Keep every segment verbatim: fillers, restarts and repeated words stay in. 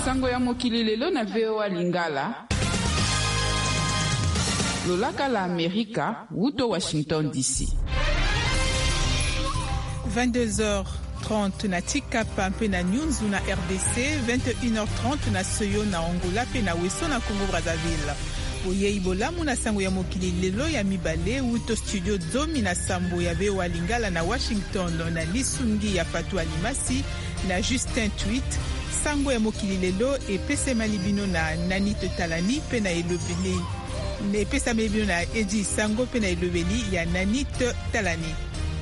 Sango ya mokili lelo na V O A Lingala. Lolaka la Amerika, Wuto Washington D C. vingt-deux heures trente na Tikapa mpe na Nyunzu na R D C, vingt et une heures trente na Soyo na Angola mpe na Weso na Congo Brazzaville. Boye bolamu na sango ya mokili lelo ya mibale Wuto studio zomi na sambo ya V O A Lingala na Washington na Lisungi ya Fatou Alimasi na Justin Tweet. Sango ya mokili lelo epese malibino na Nanite Talani pe na elobeli. Epesa malibino na Edi Sango pe na elobeli ya Nanite Talani.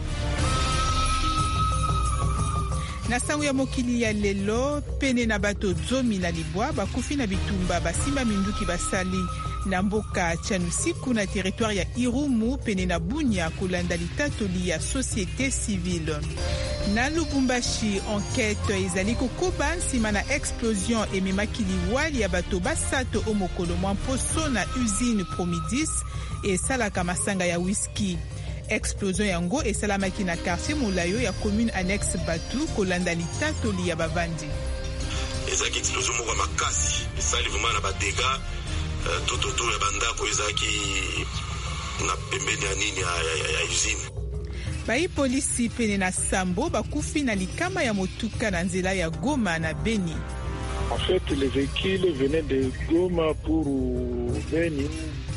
Na sango ya mokili ya lelo pene na bato zomi na libwa bakufi na bitumba basimba minduki basali na mboka Tianusiku na territoire ya Irumu pene na Bunia kolanda litatoli ya société civile. Na Lubumbashi, enquête ezali kokoba nsima na explosion ememaki liwali ya bato basato o mokolo mwa mposo na usine Promidis esalaka masanga ya whisky. Explosion yango esalamaki na quartier Molayo ya commune annexe Batu kolanda litatoli ya bavandi. Ezaki explosion moko makasi esali vraiment na badega tototo ya bandako ezaki na pembeni ya nini ya usine. Bai polisi pene na Sambo bakufi na likama ya motuka na nzela ya Goma na Beni. En fait, les véhicules venaient de Goma pour Beni.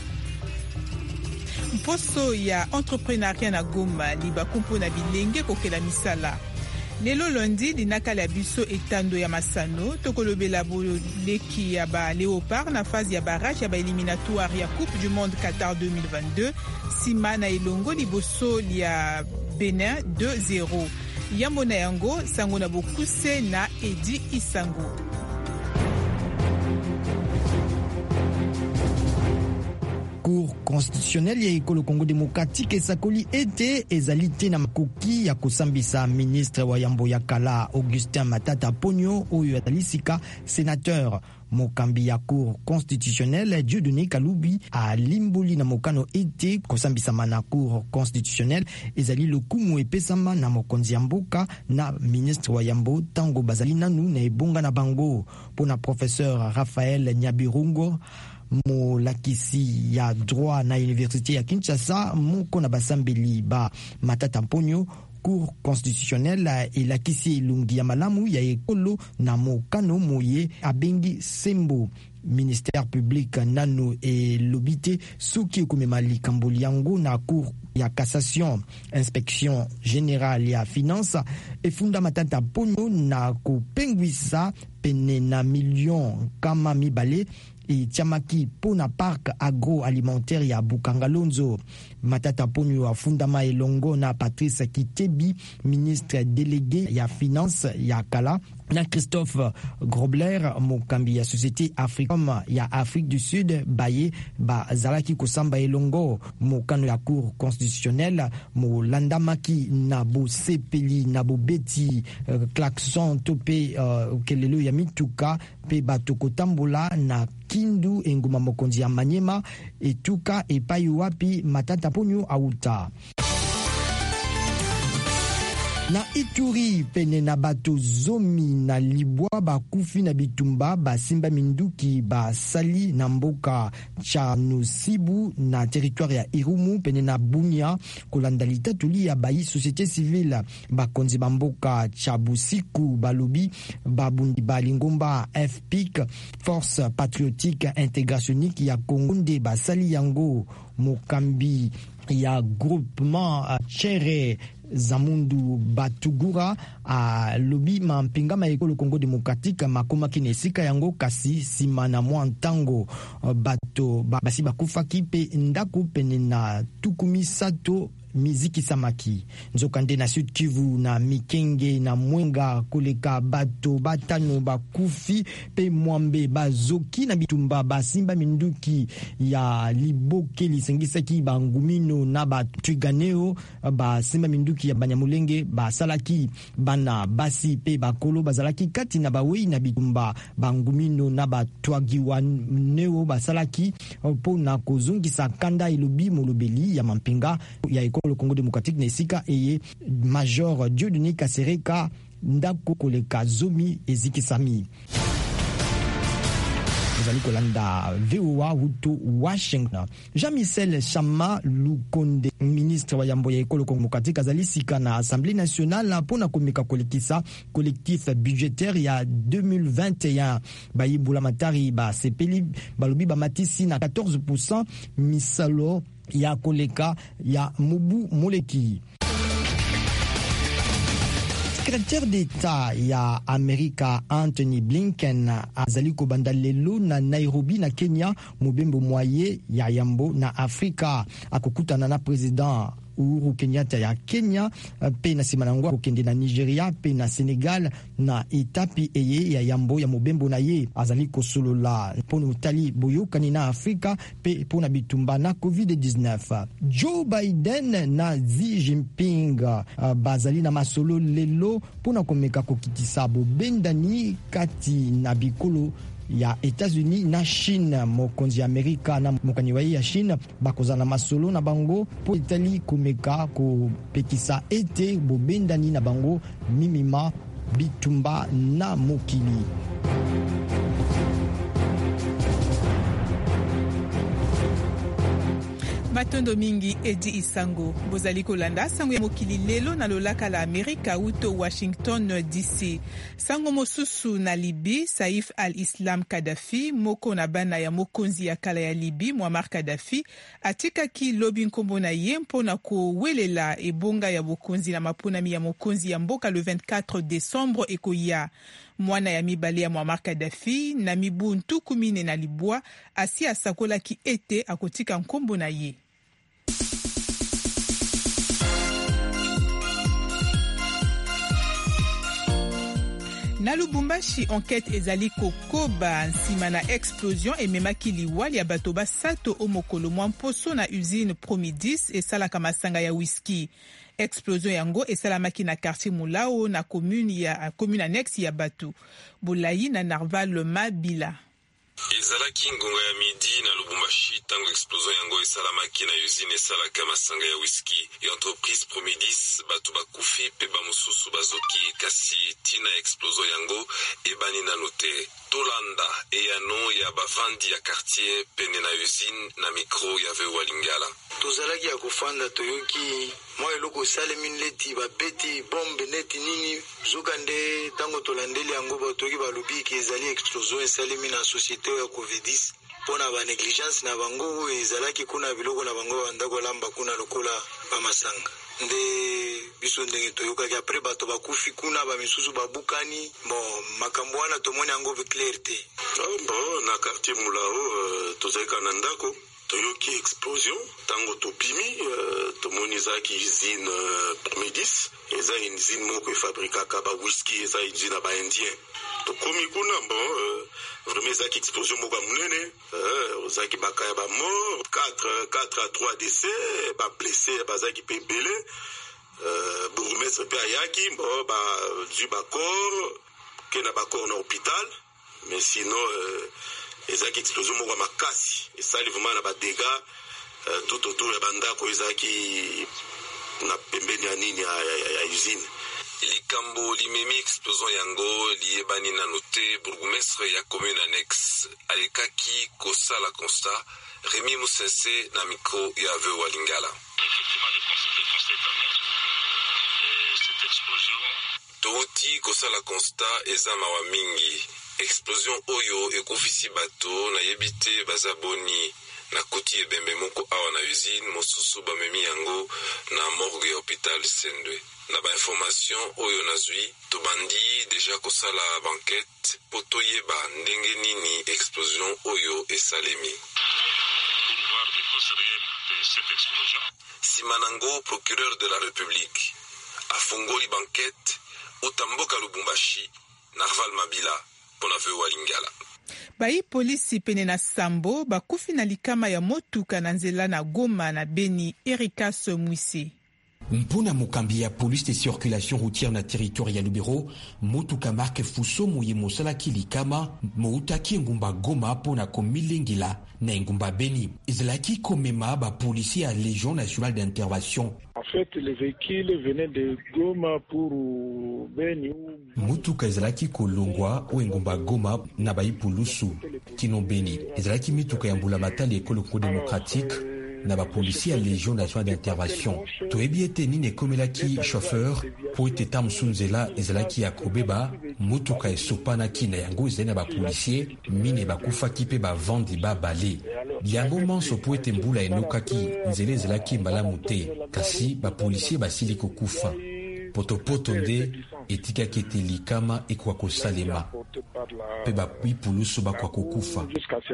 Mposo ya entrepreneuriat na Goma liba kumpo na bilenge kokela misala. Lelo lundi linakala biso etando ya Masano tokolobela boleki ya ba Léopard na phase ya barrage ya ba éliminatoire ya Coupe du Monde Qatar deux mille vingt-deux sima na elongo liboso ya Benin deux zéro. Yambo na yango sango na bokuse na Edi Isango. Cour constitutionnelle ya ekolo Congo démocratique esakoli ete ezali te na makoki ya kosambisa ministre wa yambo ya kala Augustin Matata Ponyo oyo atalisika sénateur. Mokambi ya Cour constitutionnelle Dieudonné Kaloubi a limboli na mokano ete kosambisama na Cour constitutionnelle ezali lokumu epesama na mokonzi ya mboka na ministre wa yambo tango bazali nanu na ebonga na bango. Pona professeur Raphaël Nyabirungo molakisi ya droit na université ya Kinshasa moko na basambeli ba Matata Ponyo, Cour constitutionnelle elakisi elungi ya malamu ya ekolo na mokano moye abengi sembo. Ministère public nano e lobite soki komema likambo yango na Cour ya cassation. Inspection générale ya finance efunda Matata Ponyo na kopengwisa pene na million kama mibale et Tiamaki pona parc agroalimentaire ya Bukangalonzo. Matata Ponyo a fundama elongo na Patrice Kitebi, ministre délégué ya finance ya Kala, na Christophe Grobler, mokambi ya société africaine ya Afrique du Sud, baye ba zalaki kosamba elongo mokano ya Cour constitutionnelle mo landamaki na bo sepeli na bo beti uh, klaxon tope uh, kelelo ya mituka pe bato kotambola na Kindu enguma mokonzi ya Manyema etuka epai wapi Matata Ponyo auta. Na Ituri pene na bato zomi na libwa bakufi na bitumba basimba minduki basali na mboka Tianusiku na territoire ya Irumu pene na Bunia kolanda litatoli ya bayi société civile bakonzi bamboka Tiabusiku balobi babundi balingomba F P I C Force Patriotique Integrationniste ya Congo nde basali yango. Mokambi ya groupement Chere Zamundu Batugura a lobi mampinga ma ekolo Congo démocratique makoma kinesika yango kasi simana mwa ntango bato basi bakufaki pe ndako pene na tukumi sato miziki samaki nzokande na Sud Kivu na Mikenge na Mwenga koleka bato batano bakufi pe mwambe bazoki na bitumba basimba minduki ya liboke lisengisaki bangumino na batwiganeo basimba minduki ya Banyamulenge basalaki bana basi pe bakolo bazalaki kati na bawei na bitumba bangumino na batwagiwa neo basalaki po na kozungisa kanda ilobi molobeli ya mampinga ya le Congo démocratique nesika eye Major Dieudonné Kasereka ndako koleka zomi ezikisami. Ozali kolanda V O A Wuto Washington. Jean-Michel Chama Lukonde, ministre wa yambo ya ekolo Kongo azali sika na Assemblée nationale pona komeka kolekisa collectif budgétaire ya deux mille vingt et un. Bayibula matari ba sepeli balobi ba matisi na quatorze pour cent misalo ya koleka ya Mubu Moleki. Secrétaire d'État ya Amerika Anthony Blinken azali kobanda lelo na Nairobi na Kenya mobembo mwaye ya yambo na Afrika akokutana na president Uhuru Kenyatta ya Kenya pe na simanangwa kokende na Nigeria pe na Senegal na etapi eye ya yambo ya mobembo na ye azali kosolola pona utali boyokani na Afrika pe pona bitumba na covid dix-neuf. Joe Biden na Xi Jinping uh, bazali na masolo lelo pona komeka kokitisa bobendani kati na bikolo ya États-Unis na Chine. Mokonzi Amerika na mokani wa ya Chine bakozana masolo na bango po Itali komeka ko pekisa ete bobendani na bango mimima bitumba na mokili. Matondo mingi Edi Isango bozali kolanda sango ya mokili lelo na lolaka la Amerika uto Washington D C. Sango mosusu na Libi, Saif al-Islam Kadhafi moko na bana ya mokonzi ya kala ya Libi Muammar Kadhafi atika ki lobi nkombo na ye mpona kowelela ebonga ya bokonzi na maponami ya mokonzi ya mboka le vingt-quatre décembre ekoya. Mwana ya mibale ya Muammar Kadhafi na mibu ntuku mine na libwa asi asakola ki ete akotika nkombo na ye. Na Lubumbashi, enquête ezali kokoba nsima na explosion ememaki liwali ya bato basato omokolo mwa mposo na usine Promidis esalaka masanga ya whisky. Explosion yango esalamaki na quartier Mulao na commune ya commune annexe ya Batu. Bulayi na Narval Mabila. Ezalaki ngonga ya midi na Lubumbashi tango explosion yango esalamaki na usine esalaka masanga ya whisky ya entreprise Promidis batu bakufi pe bamususu bazoki kasi tina explosion yango ebani na note tolanda eyano ya bavandi ya quartier pene na usine na micro ya V O A Lingala. Tozalaki ya kufanda toyoki mwa eloko salemi nleti babeti bombe neti nini zokande tango tolandeli yango batoki balobi ki ezali explosion esalemi na société ya covid dix pona ba negligence na bango ezalaki kuna biloko na bango bandako lamba kuna lokola bamasanga nde biso ndenge toyokaki apres bato bakufi kuna bamisusu babukani bon makambo wana tomoni yango clarté. Oh, bon na quartier Mulao uh, tozalika na ndako toyoki explosion tango topimi uh, tomoni ezalaki usine uh, Promidis eza usine moko efabrikaka ba whisky eza usine ya baindien tokomi kuna bon uh, vraiment ezalaki explosion moko ya munene uh, ozalaki bakaya bamort quatre à trois décès bablessé bazalaki mpe ebele uh, bourgmestre mpe ayaki bon bazwi bacor ke na bacor na hôpital mais sinon uh, ezaki explosion moko makasi esali vraiment na badega uh, tout autour ya bandako ezaki na pembeni ya nini ya, ya, ya, ya usine. Likambo limemi explosion yango liyebani na note bourgmestre ya commune annexe alekaki kosala constat Rémi Moussensé na micro ya V O A Lingala. Effectivement le constat est amer et cette explosion touti kosala constat eza mawa mingi. Explosion oyo ekofisi bato na yebite bazaboni na koti ebembe moko awa na usine mosusu bamemi yango na morgue ya hôpital Sendwe. Na ba information oyo nazwi tobandi deja kosala banquette po toyeba ndenge nini explosion oyo esalemi. Pour voir les causes réelles de cette explosion. Simanango, procureur de la République, afungoli banquette utamboka Lubumbashi, Narval Mabila. Bai polisi pene na Sambo bakufi na likama ya motuka na nzela na Goma na Beni. Erika Somwisi. Mpona mokambi ya police de circulation routière na territoire ya Lubero, motuka marque Fuso moye mosalaki likama moutaki ngumba Goma pona komilengila na ngumba Beni. Izlaki komema ba policier ya Légion nationale d'intervention. En fait, les véhicules venaient de Goma pour Beni. Mutuka ezalaki kolongwa oengomba Goma na baipulusu kino Beni. Ezalaki mituka ya mbula matali ekolo Congo démocratique na bapolisi ya Légion nationale d'intervention. Toyebi ete nini ekomelaki chauffeur po ete tamusu nzela ezalaki ya kobeba mutuka esopanaki na yango ezali na bapolisier mine bakufaki mpe bavandi babale. Yango manso po ete mbula enokaki nzela ezalaki mbalamu te kasi bapolisier basili kokufa. Potopoto nde etikaki ete likama ekwa kosalema mpe baipulusu bakwa kokufa.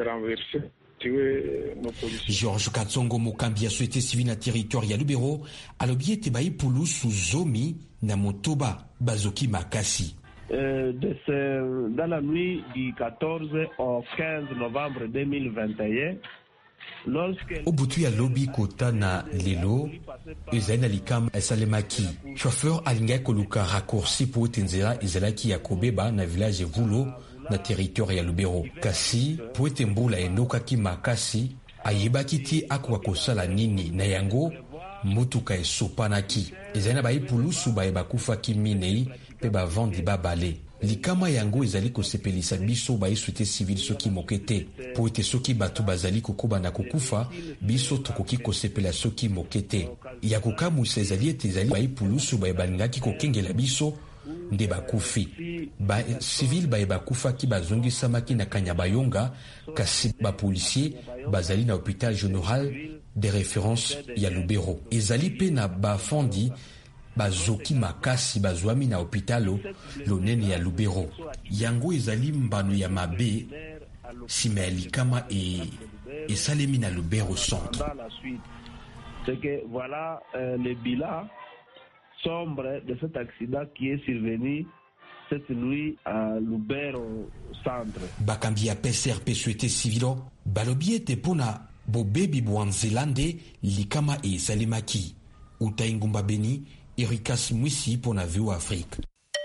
Georges Katsongo mokambi ya société civile na territoire ya Lubero alobi ete baipulusu zomi na motoba bazoki makasi. Euh, de ce, dans la nuit du quatorze au quinze novembre deux mille vingt et un, obutu ya lobi kota na lelo ezali na likama esalemaki. Chauffeur alingaki koluka raccourci po ete nzela ezalaki ya kobeba na village Vulo na territoire ya Lubero. Kasi po ete mbula enokaki makasi ayebaki ti akoka kosala nini na yango motuka esopanaki. Ezali na baipulusu baye bakufaki minei mpe bavandi babale. Likama yango ezali kosepelisa biso ba société civile soki mokete po ete soki bato bazali kokoba na kokufa biso tokoki kosepela soki mokete ya kokamusa ezali ete ezali baipulusu baye balingaki kokengela biso nde bakufi. Ba civil baye bakufaki bazongisamaki na Kanyabayonga kasi bapolisier bazali na hôpital général de référence ya Lubero. Ezali pe na bafandi bazoki makasi bazwami na hôpitalo lonene ya Lubero. Yango ezali mbano ya mabe sima ya likama e esalemi na Lubero centre. C'est que voilà euh, le bilan sombre de cet accident qui est survenu cette nuit à Lubero centre. Bakambi ya P C R P société civile balobi ete pona bobebi bwanzelande likama e esalemaki. Utaingumba Beni, Ericas Mwisi pour la V O Afrique.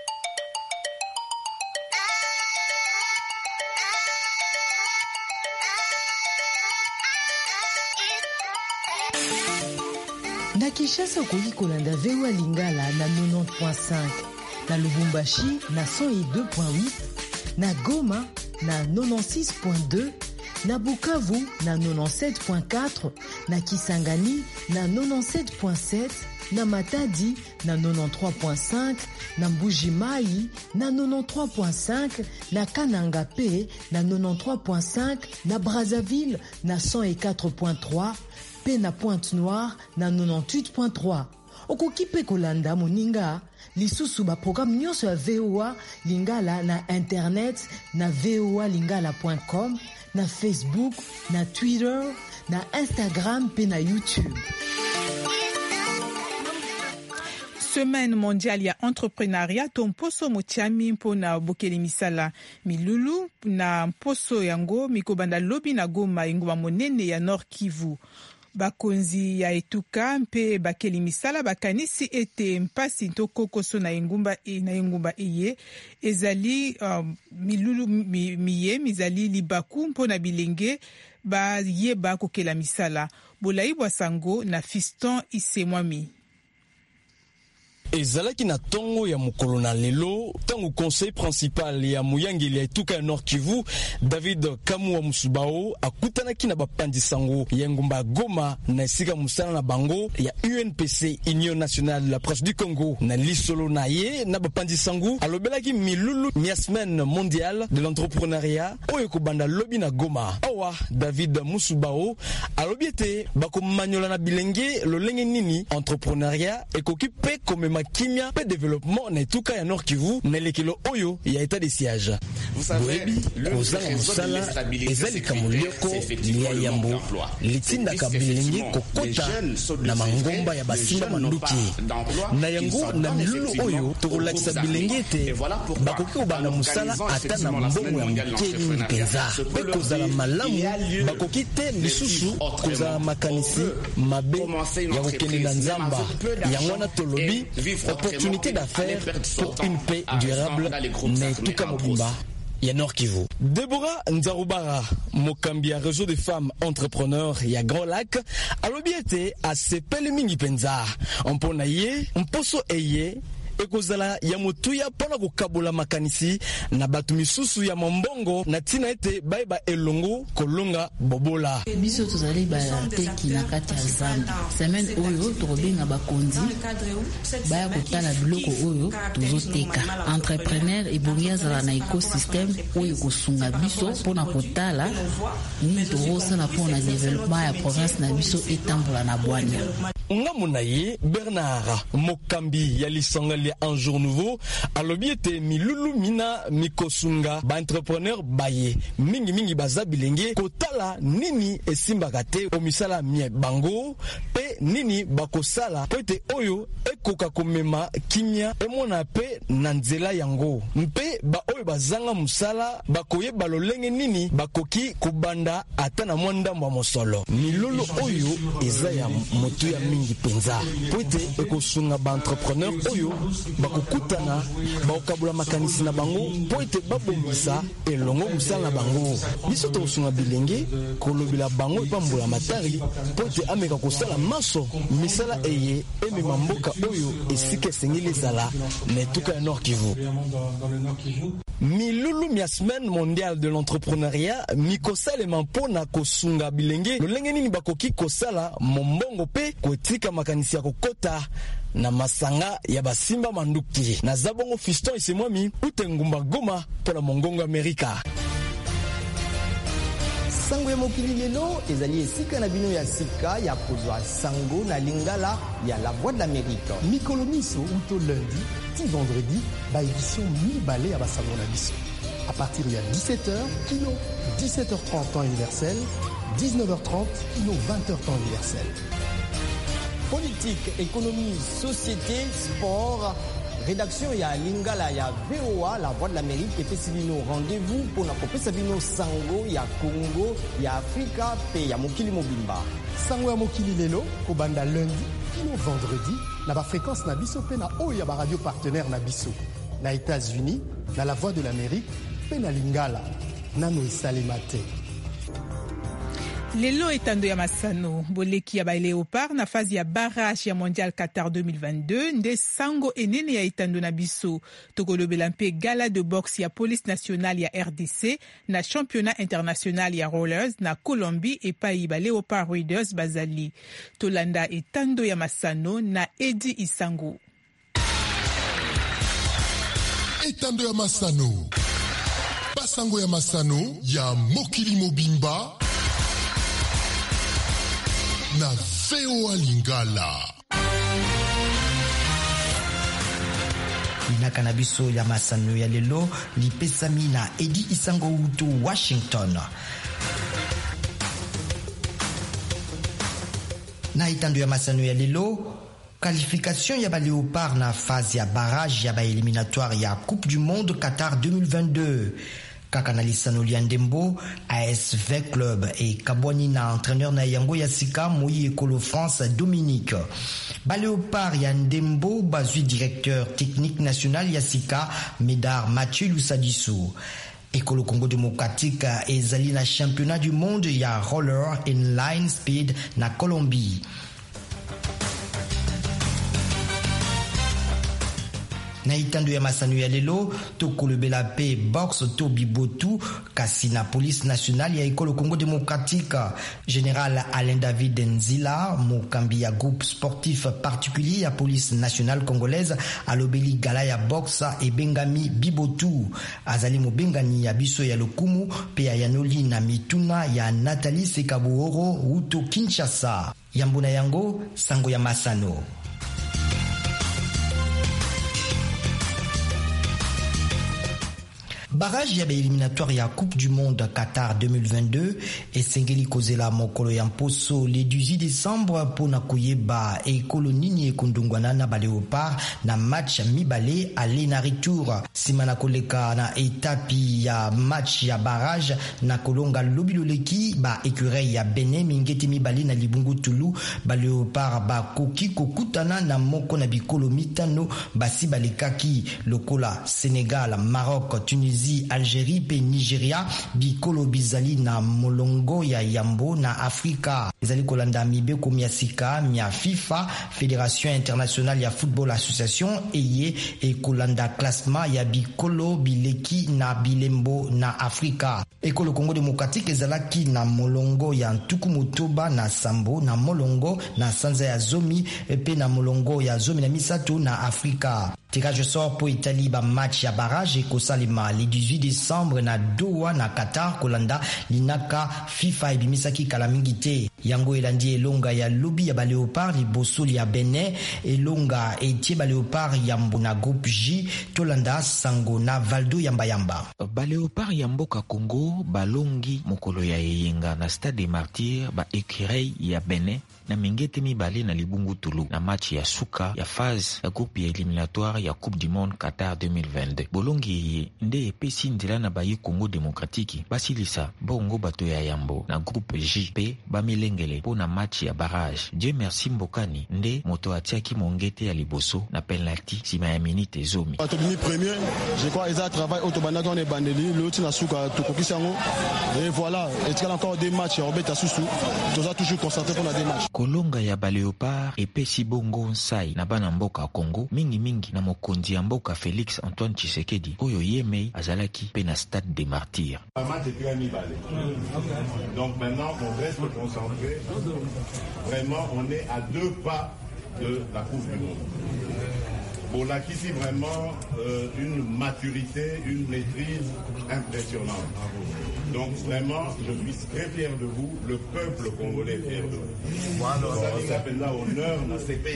Na Kinshasa okoki kolanda V O Lingala na quatre-vingt-dix point cinq, na Lubumbashi na cent deux point huit, na Goma na quatre-vingt-six point deux, na Bukavu na quatre-vingt-dix-sept point quatre, na Kisangani na quatre-vingt-dix-sept point sept, na Matadi na quatre-vingt-treize point cinq, na Mbuji-Mayi na quatre-vingt-treize point cinq, na Kananga P na quatre-vingt-treize point cinq, na Brazzaville na cent quatre point trois, pe na Pointe-Noire na quatre-vingt-dix-huit point trois. Okoki pe kolanda moninga lisusu ba programme nyonso ya V O A Lingala na internet na v o a lingala point com, na Facebook, na Twitter, na Instagram pe na YouTube. Semaine mondiale ya entrepreneuriat to mposo motiami mpona bokeli misala milulu na mposo yango mikobanda lobi na Goma engumba monene ya Nord Kivu. Bakonzi ya etuka mpe bakeli misala bakanisi ete mpasi ntokokoso na engumba e, na engumba eye ezali um, milulu mi, miye mizali libaku mpona bilenge ba yeba kokela misala. Bolai Bwasango na Fiston Isemwami. Ezalaki na tongo ya mokolo na lelo tango conseil principal ya muyangeli ya etuka ya Nord Kivu David Kamu wa Musubao akutanaki na bapandisango ya ngumba Goma na esika musala na bango ya U N P C Union Nationale de la Presse du Congo na lisolo na ye na bapandisango alobelaki milulu nya semaine mondiale de l'entrepreneuriat oyo kobanda lobi na Goma. Awa David Musubao alobi ete bakomanyola na bilenge lolenge nini entrepreneuriat ekoki pe komema kimia pe développement na etuka ya Nord Kivu na lekelo oyo ya état de siège. Boebi kozala musala ezali kamulioko ni ya yambo litinda kabilengi kokota na mangomba ya basimba manduki na yango na milulu oyo tokolakisa bilenge ete bakoki kobanda musala ata na mbongo ya mokeli mpenza pe kozala malamu bakoki te lisusu kozala makanisi mabe ya kokende na nzamba yango wana tolobi opportunité d'affaires pour une paix durable na etuka mobimba ya Nord Kivu. Deborah Nzarubara, mokambi ya réseau des femmes entrepreneurs ya Grand Lac, alobi ete asepele mingi penza. Mpona ye, mposo eye ekozala ya motuya pona kokabola makanisi na batu misusu ya mombongo na tina ete baiba elongo kolonga bobola. Biso tozali ba teki na kati ya zamba. Semaine oyo tokobenga bakonzi baya kotala biloko oyo tozoteka. Entrepreneur ebongi azala na écosystème oyo kosunga biso pona kotala nini tozosala pona développement ya province na biso etambola na bwanya. Ngamu na ye Bernard mokambi ya lisanga ya Un Jour Nouveau alobi ete milulu mina mikosunga ba entrepreneur baye mingi mingi baza bilenge kotala nini esimbaka te omisala mie bango pe nini bakosala po ete oyo ekoka komema kimia emona pe na nzela yango mpe ba oyo bazanga musala bakoyeba lolenge nini bakoki kubanda ata na mwanda mwa mosolo. Milulu oyo eza ya motu ya mingi penza po ete ekosunga ba entrepreneur oyo bakokutana bakokabula makanisi na bango po ete babongisa elongo musala na bango. Biso tokosunga bilenge kolobela bango epambola matari po ete ameka kosala maso misala eye emema mboka oyo esika esengeli ezala na etuka ya Nord Kivu. Milulu mia semaine mondiale de l'entrepreneuriat mikosalema mpona kosunga bilenge lolenge nini bakoki kosala mombongo pe kotika makanisi ya kokota na masanga ya basimba manduki. Na zabongo Fiston Isemwami utengumba Goma pour la Mongongo Amerika. Sango ya mokili lelo ezali esika na bino ya sika ya kozwa sango na lingala ya La Voix de l'Amérique. Mikolo miso uto lundi ti vendredi ba édition mibale ya basango na biso. À partir de dix-sept heures, kilo dix-sept heures trente temps universel, dix-neuf heures trente, kilo vingt heures temps universel. Politique, économie, société, sport, rédaction ya lingala ya V O A La Voix de l'Amérique et pesibino rendez-vous pour na kopesa bino sango ya Congo ya Afrika pe ya mokili mobimba. Sango ya mokili lelo ko banda lundi kino vendredi na ba fréquence na biso pe na oyo ya ba radio partenaire na biso na États-Unis na La Voix de l'Amérique pe na lingala nano esalemate. Lelo etando ya masano boleki ya ba Léopard na phase ya barrage ya mondial Qatar deux mille vingt-deux nde sango enene ya etando na biso tokolobela mpe gala de boxe ya police nationale ya R D C na championnat international ya rollers na Colombie epai ba Léopard Raiders bazali tolanda etando ya masano na Edi Isango. Etando ya masano basango ya masano ya mokili mobimba na V O A Lingala. Inaka na biso ya masano ya lelo lipesami na Edi Isango uto Washington. Na itando ya masano ya lelo qualification ya ba Léopard na phase ya barrage ya ba éliminatoire ya Coupe du Monde Qatar deux mille vingt-deux. Kakanalisa Noliandembo, A S V Club et Kabwani na entraîneur na yango ya sika Moyi Ekolo France Dominique. Ba Léopard ya Ndembo bazui directeur technique national ya sika Médard Mathieu Lusadiso. Ekolo Congo démocratique ezali na championnat du monde ya roller inline speed na Colombie. Na itando ya masano ya lelo tokolobela pe boxe to bibotu kasi na police nationale ya Ekolo Congo démocratique. Général Alain David Nzila mokambi ya groupe sportif particulier ya police nationale congolaise alobeli gala ya boxe e bengami bibotu azali mobengani ya biso ya lokumu pe ya yanoli na mituna ya Nathalie Sekabuoro uto Kinshasa. Yambuna yango sango ya masano. Barrage ya ba éliminatoire ya Coupe du Monde Qatar deux mille vingt-deux esengeli kozela mokolo ya mposo le dix-huit décembre pona koyeba ekolo nini ekondungwana na ba Léopard na match mibale aller na retour sima na koleka na etapi ya match ya barrage na kolonga lobiloleki ba écureil ya Benin mingeti mibale na libungu tulu ba Léopard ba koki kokutana na moko na bikolo mitano basi balekaki lokola Sénégal, Maroc, Tunisie Tunisie, Algérie pe Nigeria bikolo bizali na molongo ya yambo na Afrika. Ezali kolanda mibeko mia sika mia FIFA, Fédération Internationale ya Football Association eye e kolanda classement ya bikolo bileki na bilembo na Afrika. Ekolo Congo Démocratique ezalaki na molongo ya Ntuku Mutoba na Sambo na molongo na Sanza ya Zomi pe na molongo ya Zomi na Misato na Afrika. Tirage sort pour Italie ba match ya barrage et kosalema le dix-huit décembre na Doha na Qatar kolanda linaka FIFA ebimisaki kalamingite. Yango elandi elonga ya lobi ya ba Léopard liboso ya Benin elonga etie ba Léopard yambo na groupe J tolanda sango na Valdo yamba yamba. Ba Léopard yamboka Congo balongi mokolo ya yeyenga na Stade des Martyrs ba Écureuil ya Benin na mingete mibale na Libungu Tulu na match ya suka ya phase ya groupe ya éliminatoire ya Coupe du Monde Qatar deux mille vingt-deux. Bolongi nde epesi nzela na bayi Congo Démocratique basilisa bongo bato ya yambo na groupe J P bamilengele po na match ya barrage. Dieu merci Mbokani nde moto atiaki mongete ya liboso na penalty sima ya minute zomi. Atobini premier, je crois ils a travail autobanaka on est bandeli l'autre na suka tokokisango et voilà, et il y a encore des matchs à Robert Asusu. Tous a toujours concentré pour la démarche. Kolonga ya ba Léopard epesi bongo nsai na bana mboka Congo mingi mingi na mokonzi ya mboka Félix Antoine Tshisekedi oyo yemei azalaki pe na Stade des Martyrs. Donc maintenant on reste concentré. Vraiment on est à deux pas de la Coupe du Monde. Bon, là, ici, vraiment, euh, une maturité, une maîtrise impressionnante. Donc, vraiment, je suis très fier de vous. Le peuple congolais est fier de vous. Voilà. Ça s'appelle là honneur dans ces pays.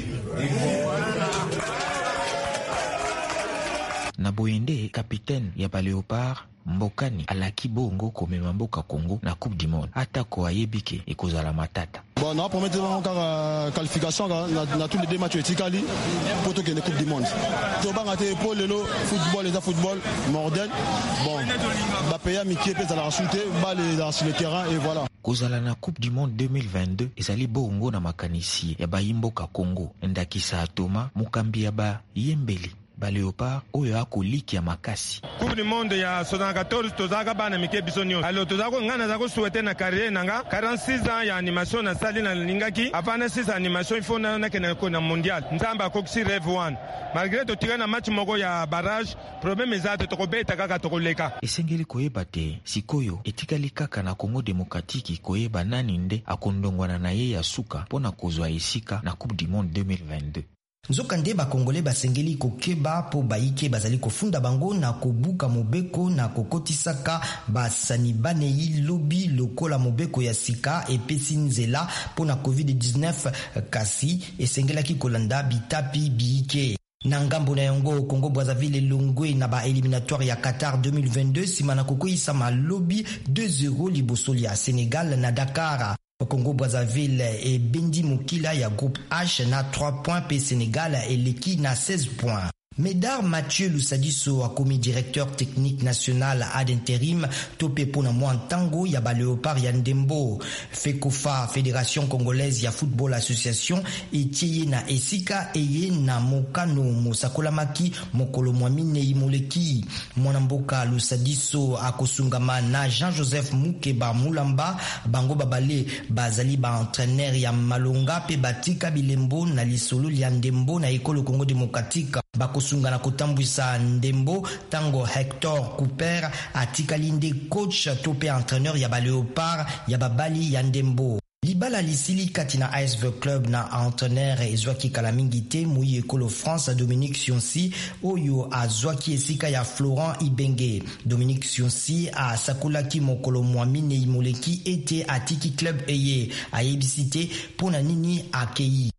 Naboyende, capitaine ya ba Léopard, Mbokani alaki bongo komema mboka Congo na Coupe du Monde. Atako ayebike ekozala matata. Bon, on a promis de faire qualification dans tous les deux matchs etikali pour tout gagner Coupe du Monde. To banga te pour le football les football moderne. Bon, ba paya miki pe za la rasulter ba les sur le terrain et voilà. Kozala na Coupe du Monde deux mille vingt-deux ezali bongo na makanisi ya ba yimboka Congo. Ndakisa Atoma mukambi ya ba yembeli ba Léopard oyo akoliki ya makasi. Coupe du Monde ya soixante-quatorze tozaka bana mike bisonyo. Alors tozako ngana zako souhaiter na carrière nanga quarante-six ans ya animation na sali na lingaki apana six animation il faut na na kena ko na mondial. Nzamba koksi rêve one. Malgré to tirana match moko ya barrage problème ezate to kobeta kaka to koleka. Esengeli koyeba te sikoyo etikali kaka na Congo Démocratique koyeba nani nde akondongwana na ye ya suka pona kozwa esika na Coupe du Monde deux mille vingt-deux. Nzokande ba Kongole basengeli kokeba po baike bazali kofunda bango na kobuka mobeko na kokotisaka basani banei lobi lokola mobeko ya sika epesi nzela po na covid dix-neuf kasi esengelaki kolanda bitapi biike. Na ngambo na yango Congo Brazzaville elongwe na ba éliminatoire ya Qatar deux mille vingt-deux simana kokoisa malobi deux zéro liboso ya Sénégal na Dakar. Congo Brazzaville et Bendi Mukila ya groupe H na trois points pe Sénégal et Leki na seize points. Médard Mathieu Lusadiso a commis directeur technique national ad intérim topé pona Mwantango ya ba Léopard ya Ndembo. Fekofa Fédération Congolaise ya Football Association etiye na esika eye na mokano mosakolamaki mokolo mwamine imoleki. Mwanamboka Lusadiso akosungama na Jean-Joseph Mukeba Mulamba bango babale bazali ba entraîneur ya Malonga pe batika bilembo na lisolo ya Ndembo na ekolo Congo Démocratique. Bakosunga na kotambwisa Ndembo tango Hector Cooper atikali nde coach tope entraîneur ya ba Léopard ya babali ya Ndembo. Libala lisili katina A S V Club na entraîneur ezwaki kalamingite muyi ekolo France Dominique Sionsi oyo azwaki esika ya Florent Ibenge. Dominique Sionsi a sakulaki mokolo mwamine imoleki ete atiki club eye ayebisite pona nini akei.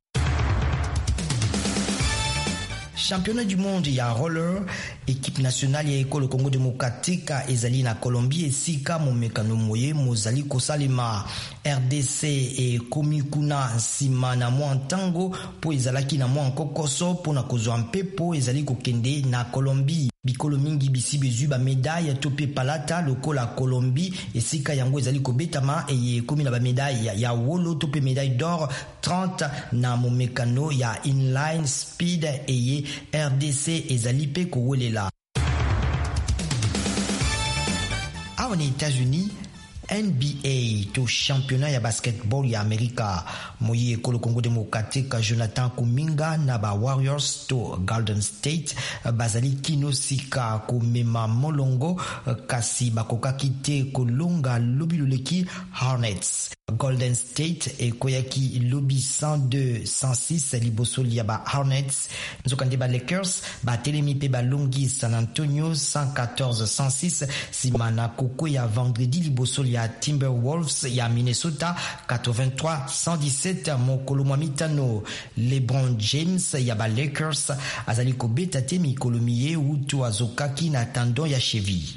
Championnat du monde ya roller, équipe nationale ya ekolo Congo Démocratique ezali na Colombie esika momekano moye mozali kosalema. R D C e komikuna nsima na mwa ntango po ezalaki na mwa nkokoso po na kozwa mpepo ezali kokende na Colombie. Bikolo mingi bisi bezwi ba medaille tope palata lokola Colombie esika yango ezali kobetama eye komi na ba medaille ya wolo tope médaille d'or trente na momekano ya inline speed eye R D C ezali pe kowelela. hapa ni États-Unis, N B A to championnat ya basketball ya Amerika. Moyi ekolo Congo Democratique Jonathan Kuminga na ba Warriors to Golden State bazali kino sika kumema molongo kasi bakoka kite kolonga lobi loleki Hornets. Golden State ekoyaki lobi cent deux cent six liboso ya ba Hornets. Nzokande ba Lakers ba telemi pe ba longi San Antonio cent quatorze cent six simana koko ya vendredi liboso ya Timberwolves ya Minnesota quatre-vingt-trois cent dix-sept mokolo mitano. LeBron James ya ba Lakers azali kobeta te mikolo miye uto azokaki na tendon ya cheville.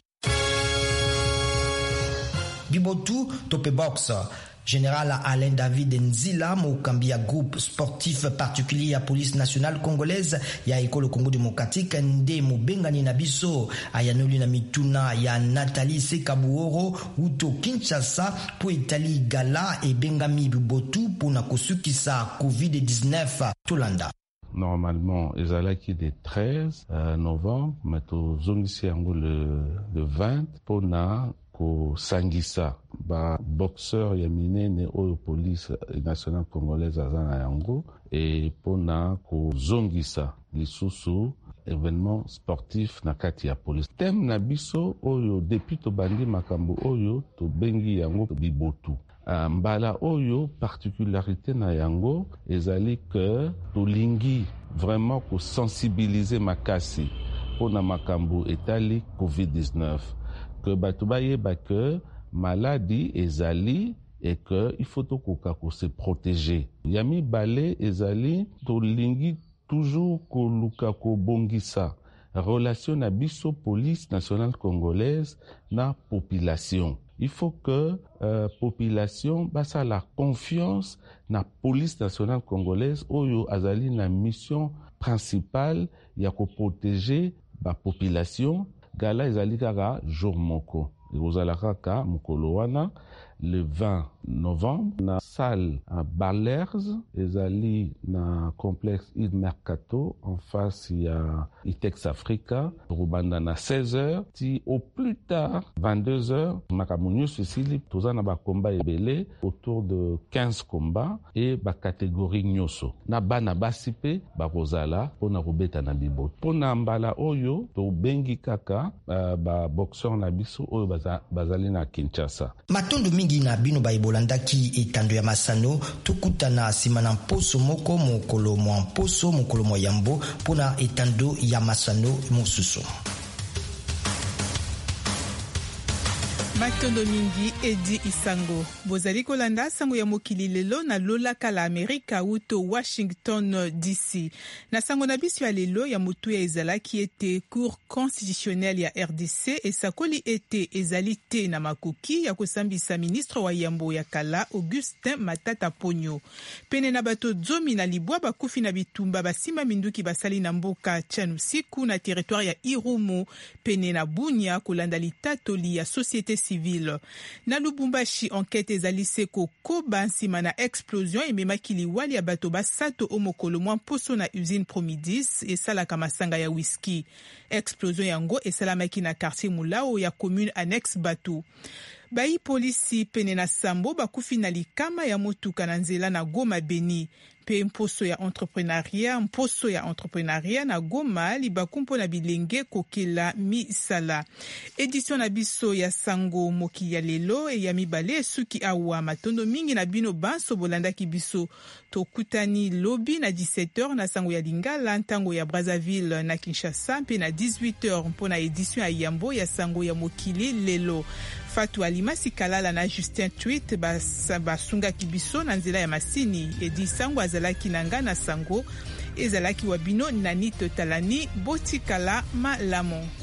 Bibotu tope box. Général Alain David Nzila Mokambia groupe sportif particulier ya police nationale congolaise ya ekolo Congo Démocratique nde mobengani na biso ayanoli na mituna ya Nathalie Sekabuoro uto Kinshasa po etali gala e bengami Bibotu pona kosukisa covid dix-neuf Tolanda. Normalement, ezalaki de treize euh, novembre, mais tozongisi yango le, le vingt pona ko sangisa ba boxeur ya minene oyo police nationale congolaise azana yango et pona ko zongisa lisusu événement sportif na kati ya police. Thème na biso oyo depuis to bandi makambo oyo to bengi yango Bibotu. Uh, mbala oyo particularité na yango ezali que tolingi vraiment ko sensibiliser makasi pona makambo etali covid dix-neuf. Que bato bayeba que maladie ezali et que il faut tokoka ko se protéger. Yami balé ezali tolingi toujours ko luka ko bongisa relation na biso police nationale congolaise na population. Il faut que euh, population basa la confiance na police nationale congolaise oyo azali na mission principale ya ko protéger ba population. Gala ezali kaka jour moko. Ezalaka ka mokolo wana le vingt novembre na salle à Ballers ezali na complexe Id Mercato en face ya Itex Africa rubanda na seize heures ti au plus tard vingt-deux heures makamunyo sisili toza na ba combat ebele autour de quinze combats et ba catégorie nyoso na bana basipe ba kozala pona robeta na Bibotu pona mbala oyo to bengi kaka uh, ba boxeur na biso oyo baza, bazali na Kinshasa. Matondo mingi na bino baibolandaki etando ya Masano tukutana sima na mposo moko mokolo mwa mposo mokolo mwa yambo pona etando ya Masano mosusu. Matondo mingi Edi Isango. Bozali kolanda sango ya mokili lelo na lola kala Amerika uto Washington D C. Na sango na biso ya lelo ya mutu ya ezala ki ete cour constitutionnelle ya R D C esakoli ete ezali te na makoki ya kosambisa ministre wa yambo ya kala Augustin Matata Ponyo. Pene na bato zomi na libwa bakufi na bitumba basima minduki basali na mboka Tchanusiku na territoire ya Irumu pene na Bunia kolanda litatoli ya société civile. Na Lubumbashi enquête ezali seko koba nsima na explosion ememaki liwali ya bato basato omokolo mwa mposo na usine Promidis esalaka masanga ya whisky. Explosion yango esalamaki na quartier Mulao ya commune annexe Batu. Bai polisi pene na Sambo bakufi na likama ya motuka na nzela na Goma Beni. Pe mposo ya entrepreneuria, mposo ya entrepreneuria na Goma libakumpo na bilenge kokela misala. Edition na biso ya sango moki ya lelo e ya mibale suki awa matondo mingi na bino banso bolanda ki biso tokutani lobi na dix-sept heures na sango ya Lingala ntango ya Brazzaville na Kinshasa pe na dix-huit heures mpona edition ya Yambo ya sango ya mokili lelo. Fatou Alimasi Kalala na Justin Tweet basunga kibiso na nzela ya masini edi sango azalaki nanga na sango ezalaki wabino Nanito Talani Botikala Malamo.